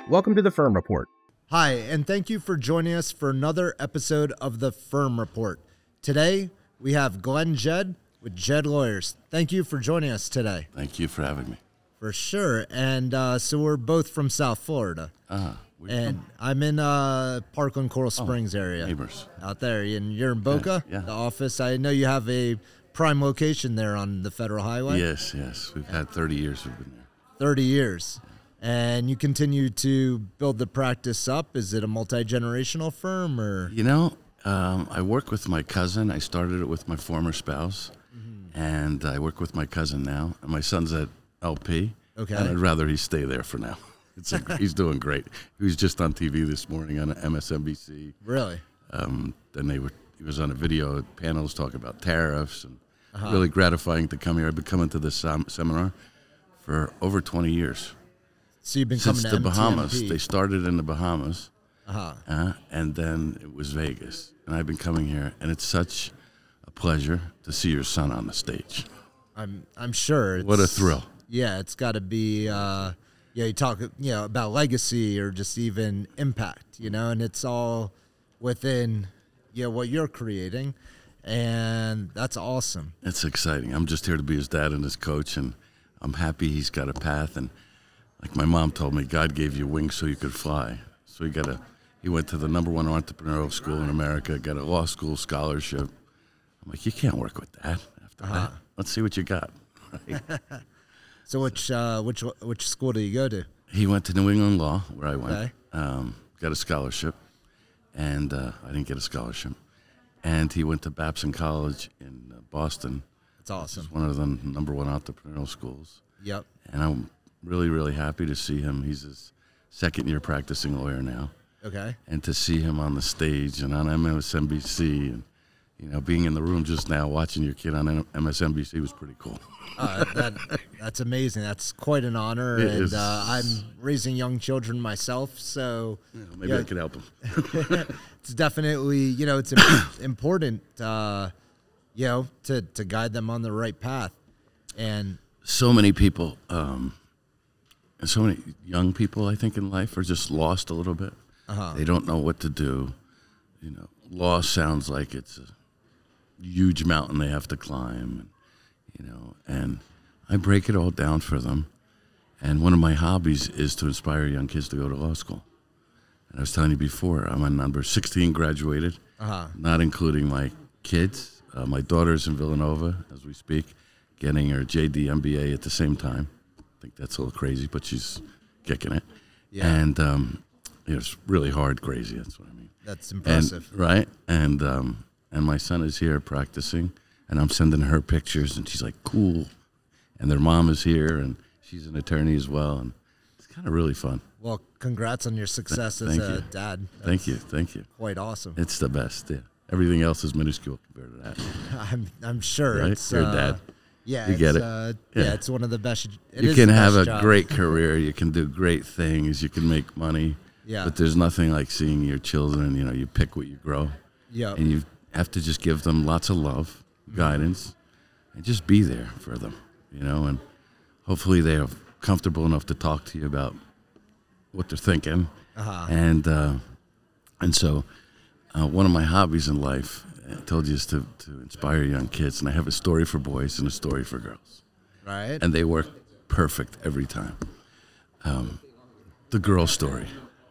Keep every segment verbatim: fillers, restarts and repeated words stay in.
Welcome to the Firm Report. Hi, and thank you for joining us for another episode of the Firm Report. Today, we have Glenn Jed with Jed Lawyers. Thank you for joining us today. Thank you for having me. For sure. And uh, so we're both from South Florida. Uh-huh. And I'm in uh, Parkland, Coral Springs oh, area. Neighbors. Out there. And you're in Boca, yeah, yeah. the office. I know you have a prime location there on the Federal Highway. Yes, yes. We've had thirty years we've been there. thirty years. And you continue to build the practice up. Is it a multi-generational firm or? You know, um, I work with my cousin. I started it with my former spouse. Mm-hmm. And I work with my cousin now. And my son's at L P. Okay. And I'd rather he stay there for now. It's a, he's doing great. He was just on T V this morning on M S N B C. Really? Um, then they were. He was on a video panels talking about tariffs, and uh-huh. really gratifying to come here. I've been coming to this um, seminar for over twenty years. So you've been Since coming to the M T M P. Bahamas. They started in the Bahamas, uh-huh. uh, and then it was Vegas. And I've been coming here, and it's such a pleasure to see your son on the stage. I'm I'm sure. It's, What a thrill! Yeah, it's got to be. Uh, yeah, you talk you know about legacy or just even impact, you know, and it's all within you know what you're creating, and that's awesome. It's exciting. I'm just here to be his dad and his coach, and I'm happy he's got a path. And like my mom told me, God gave you wings so you could fly. So he got a. He went to the number one entrepreneurial school in America, got a law school scholarship. I'm like, you can't work with that. After uh-huh. that, let's see what you got. Right? So which uh, which which school do you go to? He went to New England Law, where I went. Okay. Um, got a scholarship, and uh, I didn't get a scholarship. And he went to Babson College in uh, Boston. That's awesome. It's one of the number one entrepreneurial schools. Yep. And I'm really, really happy to see him. He's his second year practicing lawyer now. Okay. And to see him on the stage and on M S N B C and, you know, being in the room just now watching your kid on M S N B C was pretty cool. uh, that that's amazing. That's quite an honor, It and is. uh, I'm raising young children myself, so Yeah, maybe yeah, I could help him. it's definitely you know it's im- important, uh, you know, to to guide them on the right path, and So many people, um, and so many young people, I think, in life are just lost a little bit. uh-huh. They don't know what to do. You know, law sounds like it's a huge mountain they have to climb, and, you know, and I break it all down for them. And one of my hobbies is to inspire young kids to go to law school. And I was telling you before, I'm on number sixteen graduated, Uh-huh. not including my kids. Uh, my daughter's in Villanova as we speak, getting her J D M B A at the same time. I think that's a little crazy, but she's kicking it. Yeah. And um, you know, it's really hard crazy, that's what I mean. That's impressive. And, right? And um, and my son is here practicing, and I'm sending her pictures, and she's like, cool. And their mom is here, and she's an attorney as well, and it's kind of really fun. Well, congrats on your success Th- as thank a you. dad. Thank you, thank you. Quite awesome. It's the best, yeah. Everything else is minuscule compared to that. I'm I'm sure Right? it's You're a uh, dad. Yeah, You it's, get it? Uh, yeah. Yeah. it's one of the best. It You is can the have best a job. great career, you can do great things, you can make money, Yeah. but there's nothing like seeing your children, you know, you pick what you grow. Yeah. And you have to just give them lots of love, guidance, and just be there for them, you know, and hopefully they are comfortable enough to talk to you about what they're thinking. Uh-huh. And uh, and so uh, one of my hobbies in life, I told you, is to, to inspire young kids. And I have a story for boys and a story for girls. Right. And they work perfect every time. Um, the girl story.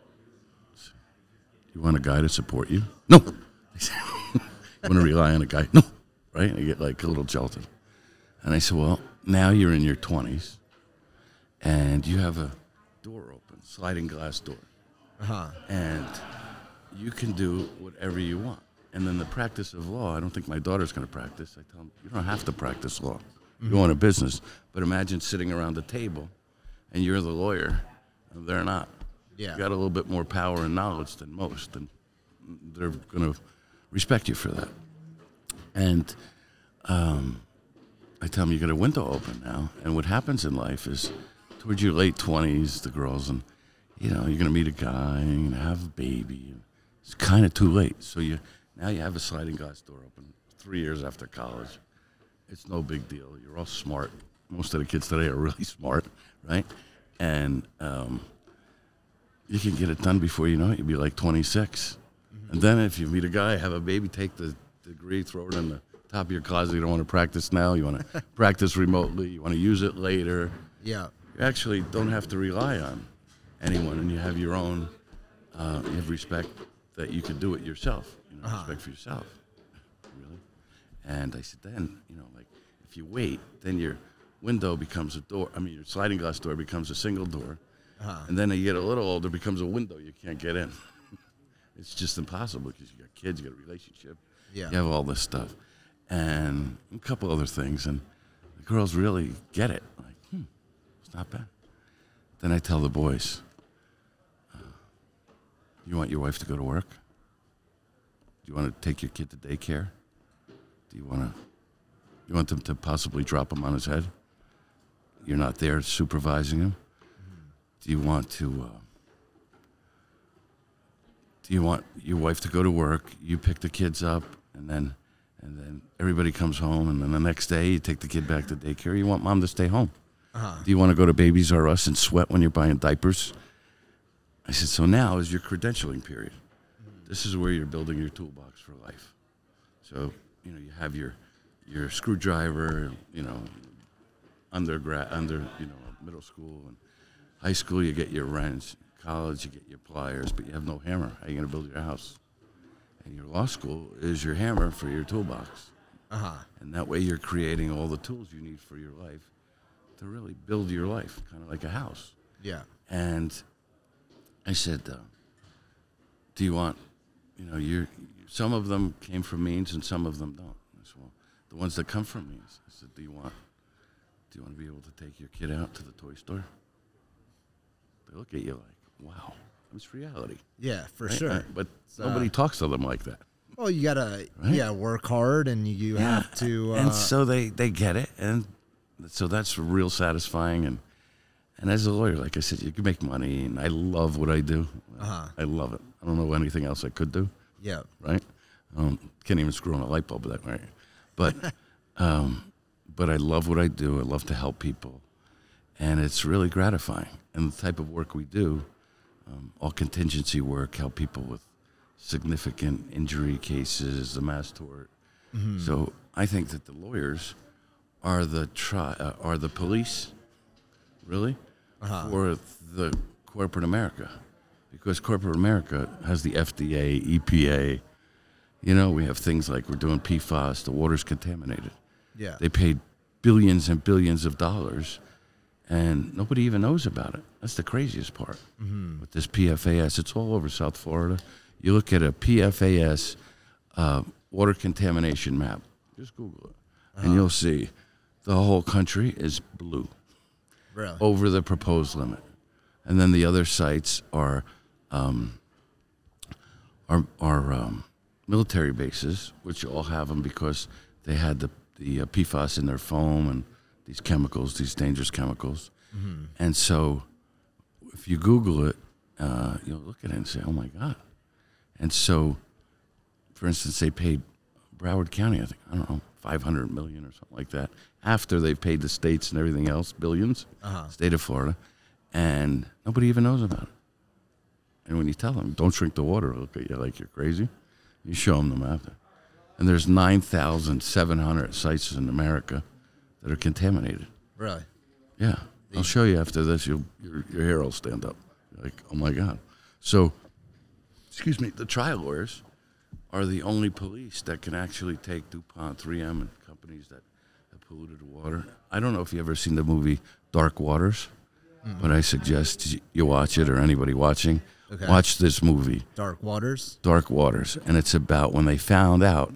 You want a guy to support you? No. You want to rely on a guy? No. Right? I get like a little jolted. And I said, well, now you're in your twenties and you have a door open, sliding glass door. Uh-huh. And you can do whatever you want. And then the practice of law, I don't think my daughter's going to practice. I tell them, you don't have to practice law. You own a business. But imagine sitting around a table and you're the lawyer and they're not. Yeah. You got a little bit more power and knowledge than most, and they're going to respect you for that. And um, I tell them, you got a window open now. And what happens in life is towards your late twenties, the girls, and, you know, you're going to meet a guy and have a baby. It's kind of too late. So you now you have a sliding glass door open three years after college. It's no big deal. You're all smart. Most of the kids today are really smart, right? And um, you can get it done before you know it. You'll be like twenty-six. Mm-hmm. And then if you meet a guy, have a baby, take the degree, throw it in the top of your closet. You don't want to practice now. You want to practice remotely. You want to use it later. Yeah. You actually don't have to rely on anyone, and you have your own, uh, you have respect that you can do it yourself. You know, uh-huh. Respect for yourself. Really? And I said, then, you know, like, if you wait, then your window becomes a door. I mean, your sliding glass door becomes a single door. Uh-huh. And then as you get a little older, it becomes a window you can't get in. It's just impossible because you got kids, you got a relationship. Yeah. You have all this stuff. And a couple other things. And the girls really get it. Like, hmm, it's not bad. Then I tell the boys, uh, you want your wife to go to work? Do you want to take your kid to daycare? Do you want to, you want them to possibly drop him on his head? You're not there supervising him? Mm-hmm. Do you want to, uh, do you want your wife to go to work, you pick the kids up, and then and then everybody comes home, and then the next day you take the kid back to daycare? You want mom to stay home? Uh-huh. Do you want to go to Babies R Us and sweat when you're buying diapers? I said, so now is your credentialing period. Mm-hmm. This is where you're building your toolbox for life. So, you know, you have your your screwdriver, you know, undergrad, under, you know, middle school and high school, you get your wrench. College, you get your pliers, but you have no hammer. How are you going to build your house? And your law school is your hammer for your toolbox. Uh-huh. And that way you're creating all the tools you need for your life to really build your life, kind of like a house. Yeah. And I said, uh, do you want, you know, you're, some of them came from means and some of them don't. I said, well, the ones that come from means, I said, do you want, do you want to be able to take your kid out to the toy store? They look at you like, wow, it's reality. Yeah, for right? sure. Uh, but so, nobody talks to them like that. Well, you gotta, right? yeah, work hard, and you yeah. have to. Uh, and so they, they get it, and so that's real satisfying. And and as a lawyer, like I said, you can make money, and I love what I do. Uh-huh. I love it. I don't know anything else I could do. Yeah. Right. Um, can't even screw on a light bulb that way. But um, but I love what I do. I love to help people, and it's really gratifying. And the type of work we do. Um, all contingency work, help people with significant injury cases, the mass tort. Mm-hmm. So I think that the lawyers are the tri- uh, are the police, really, uh-huh. for the corporate America, because corporate America has the F D A, E P A. You know, we have things like we're doing P FAS. The water's contaminated. Yeah, they paid billions and billions of dollars. And nobody even knows about it. That's the craziest part. Mm-hmm. With this P F A S, it's all over South Florida. You look at a P F A S uh, water contamination map. Just Google it, uh-huh. and you'll see the whole country is blue, really? Over the proposed limit. And then the other sites are um, are, are um, military bases, which all have them because they had the the uh, P FAS in their foam and these chemicals, these dangerous chemicals. Mm-hmm. And so if you Google it, uh, you'll look at it and say, oh, my God. And so, for instance, they paid Broward County, I think, I don't know, five hundred million dollars or something like that, after they've paid the states and everything else, billions, uh-huh. state of Florida, and nobody even knows about it. And when you tell them, don't drink the water, they'll look at you like you're crazy. You show them the map. And there's nine thousand seven hundred sites in America that are contaminated. Really? Yeah. I'll show you after this. You'll, your, your hair will stand up. You're like, oh, my God. So, excuse me, the trial lawyers are the only police that can actually take DuPont, three M, and companies that have polluted the water. I don't know if you've ever seen the movie Dark Waters, mm-hmm. but I suggest you watch it, or anybody watching. Okay. Watch this movie. Dark Waters? Dark Waters. And it's about when they found out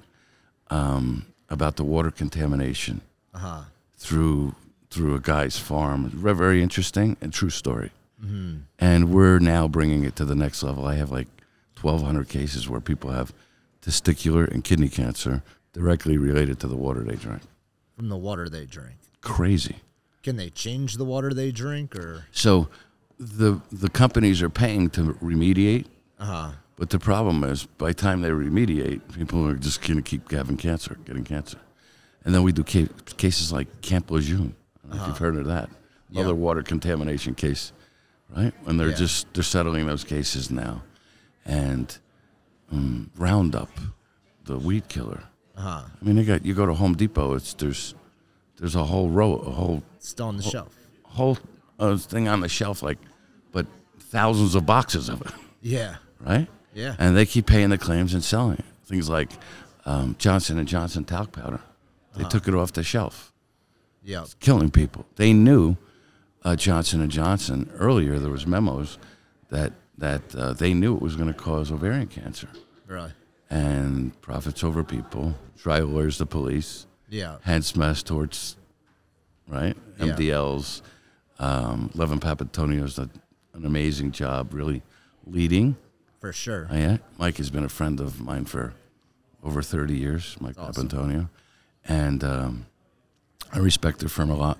um, about the water contamination. Uh-huh. Through through a guy's farm. Very, very interesting and true story. Mm-hmm. And we're now bringing it to the next level. I have like twelve hundred cases where people have testicular and kidney cancer directly related to the water they drink. From the water they drink. Crazy. Can they change the water they drink, or? So the the companies are paying to remediate. Uh-huh. But the problem is, by the time they remediate, people are just going to keep having cancer, getting cancer. And then we do ca- cases like Camp Lejeune. I don't know uh-huh. if you've heard of that. Another yep. water contamination case right? When they're Yeah. just they're settling those cases now, and um, Roundup, the weed killer. Uh-huh. I mean, they got you go to Home Depot. It's there's there's a whole row, a whole Still on the shelf. whole uh, thing on the shelf, like, but thousands of boxes of it, Yeah. right? Yeah. And they keep paying the claims and selling it. Things like um, Johnson and Johnson talc powder. They Uh-huh. took it off the shelf, Yeah. killing people. They knew uh, Johnson and Johnson earlier. There was memos that that uh, they knew it was going to cause ovarian cancer. Really. And profits over people, dry lawyers, the police, Yeah. hand smash towards, right? Yeah. M D Ls. Um, Levin Papatonio's done an amazing job, really leading. For sure. Oh, yeah, Mike has been a friend of mine for over thirty years, Mike Awesome. Papantonio. And um, I respect their firm a lot,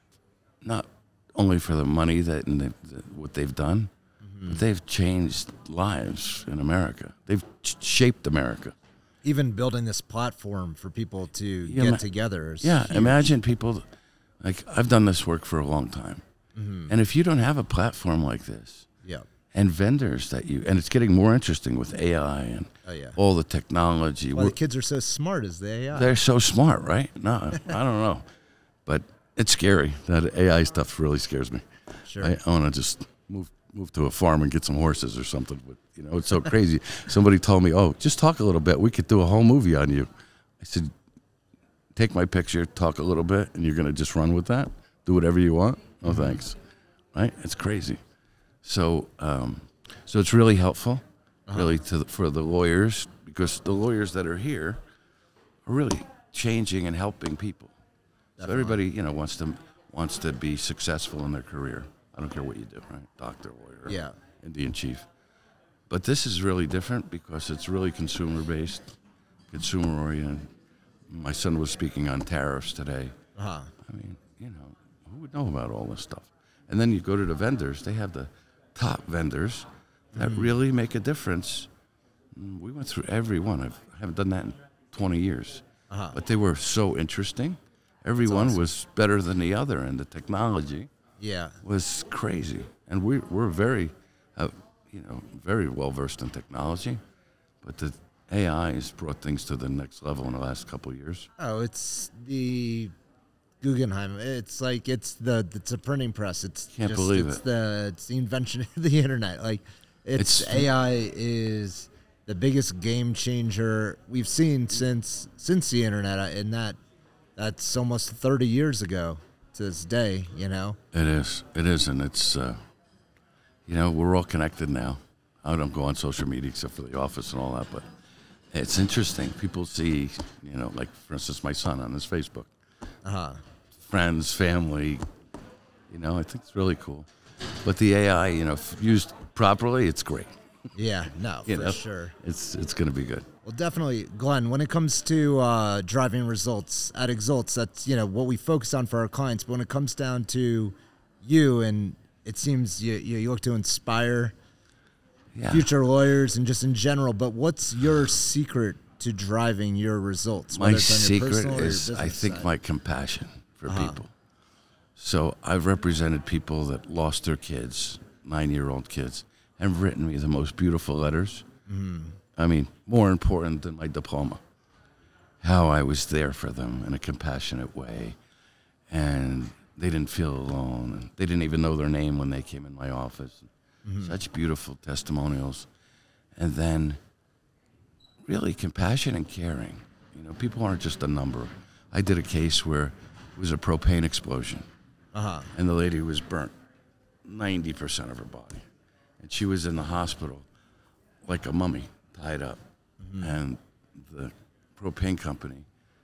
not only for the money that and the, the, what they've done, Mm-hmm. but they've changed lives in America. They've ch- shaped America. Even building this platform for people to Yeah, get ma- together is Yeah, huge. imagine people, like, I've done this work for a long time. Mm-hmm. And if you don't have a platform like this, Yeah. and vendors that you, and it's getting more interesting with A I and Oh, yeah. all the technology. Why We're- the kids are so smart as the A I. They're so smart, right? No, I don't know. But it's scary. That A I stuff really scares me. Sure. I, I want to just move move to a farm and get some horses or something. But, you know, it's so crazy. Somebody told me, oh, just talk a little bit. We could do a whole movie on you. I said, take my picture, talk a little bit, and you're going to just run with that? Do whatever you want? No, Mm-hmm. thanks. Right? It's crazy. So, um, so it's really helpful, Uh-huh. really, to the, for the lawyers, because the lawyers that are here are really changing and helping people. So everybody, you know, wants to wants to be successful in their career. I don't care what you do, right? Doctor, lawyer, Yeah. Indian chief. But this is really different because it's really consumer based, consumer oriented. My son was speaking on tariffs today. Uh-huh. I mean, you know, who would know about all this stuff? And then you go to the vendors, they have the top vendors that really make a difference. Mm, We went through every one. I've, I haven't done that in twenty years. Uh-huh. But they were so interesting. Every one was better than the other, and the technology Yeah. was crazy. And we, we're very, uh, you know, very well versed in technology. But the A I has brought things to the next level in the last couple of years. Oh, it's the Guggenheim. It's like it's the it's a printing press. It's Can't just, believe it's it. the it's the invention of the internet. Like it's, It's- A I is the biggest game changer we've seen since since the internet, and that that's almost thirty years ago to this day. You know. It is. It is, and it's, uh, you know, we're all connected now. I don't go on social media except for the office and all that, but it's interesting. People see, you know, like, for instance, my son on his Facebook. Uh huh. Friends, family, you know, I think it's really cool. But the A I, you know, if used properly, it's great. Yeah. No, You for know, sure. It's it's going to be good. Well, definitely, Glenn. When it comes to uh, driving results at Exalts, that's you know what we focus on for our clients. But when it comes down to you, and it seems you you, you look to inspire Yeah. future lawyers and just in general. But what's your secret to driving your results? My whether it's on your secret personal or your is, I business think, side? my compassion for Uh-huh. people. So I've represented people that lost their kids, nine-year-old kids, and written me the most beautiful letters. Mm-hmm. I mean, more important than my diploma. How I was there for them in a compassionate way, and they didn't feel alone. And they didn't even know their name when they came in my office. Mm-hmm. Such beautiful testimonials, and then really compassion and caring. You know, people aren't just a number. I did a case where it was a propane explosion, Uh-huh. and the lady was burnt ninety percent of her body, and she was in the hospital like a mummy, tied up, and the propane company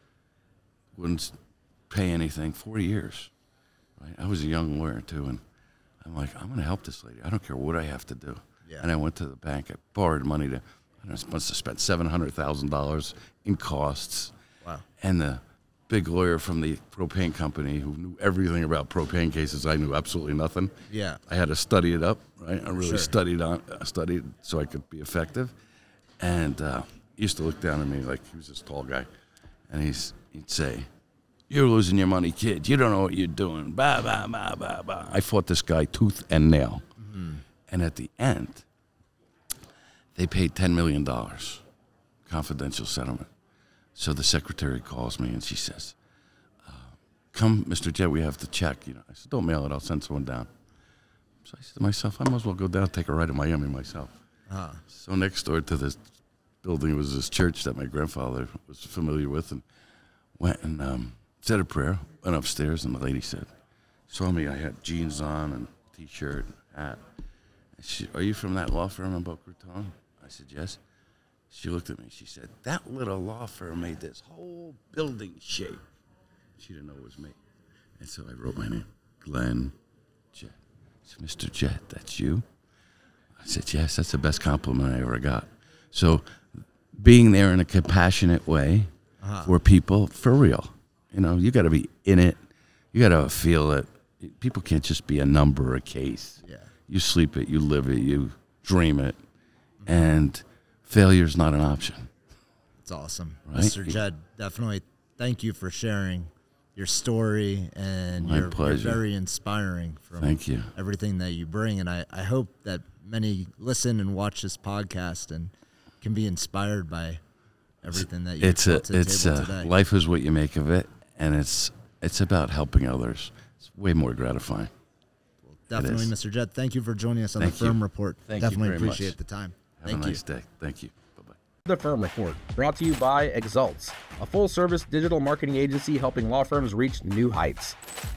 wouldn't pay anything for years. Right? I was a young lawyer too, and I'm like, I'm going to help this lady. I don't care what I have to do. Yeah. And I went to the bank. I borrowed money to. I don't know, must have spent seven hundred thousand dollars in costs. Wow. And the big lawyer from the propane company who knew everything about propane cases, I knew absolutely nothing. Yeah. I had to study it up, right? I really Sure. studied on, uh, studied so I could be effective. And uh, he used to look down at me like he was this tall guy, and he's he'd say, "You're losing your money, kid. You don't know what you're doing." Bah bah bah bah bah. I fought this guy tooth and nail. Mm. And at the end, they paid ten million dollars, confidential settlement. So the secretary calls me and she says, uh, come, Mister Jett, we have to check. You know, I said, don't mail it. I'll send someone down. So I said to myself, I might as well go down and take a ride to Miami myself. Uh-huh. So next door to this building was this church that my grandfather was familiar with, and went and um, said a prayer, went upstairs, and the lady said, saw me, I had jeans on and T-shirt, hat. And she, are you from that law firm in Boca Raton? I said, yes. She looked at me, she said, that little law firm made this whole building shake. She didn't know it was me. And so I wrote my name, Glenn Jett. She said, Mister Jett, that's you? I said, yes, that's the best compliment I ever got. So being there in a compassionate way uh-huh. for people, for real. You know, you got to be in it. You got to feel it. People can't just be a number, a case. Yeah. You sleep it, you live it, you dream it. Mm-hmm. And failure's not an option. It's awesome. Right? Mister Jett, definitely thank you for sharing your story, and My you're, you're pleasure. very inspiring from Thank you. everything that you bring. And I, I hope that many listen and watch this podcast and can be inspired by everything that you it's a, brought to the it's table a, today. Life is what you make of it, and it's it's about helping others. It's way more gratifying. Well, definitely, Mister Jett, thank you for joining us on Thank the Firm you. Report. Thank definitely you very appreciate much. the time. Have thank a you. nice day. Thank you. Bye-bye. The Firm Report, brought to you by Exalts, a full-service digital marketing agency helping law firms reach new heights.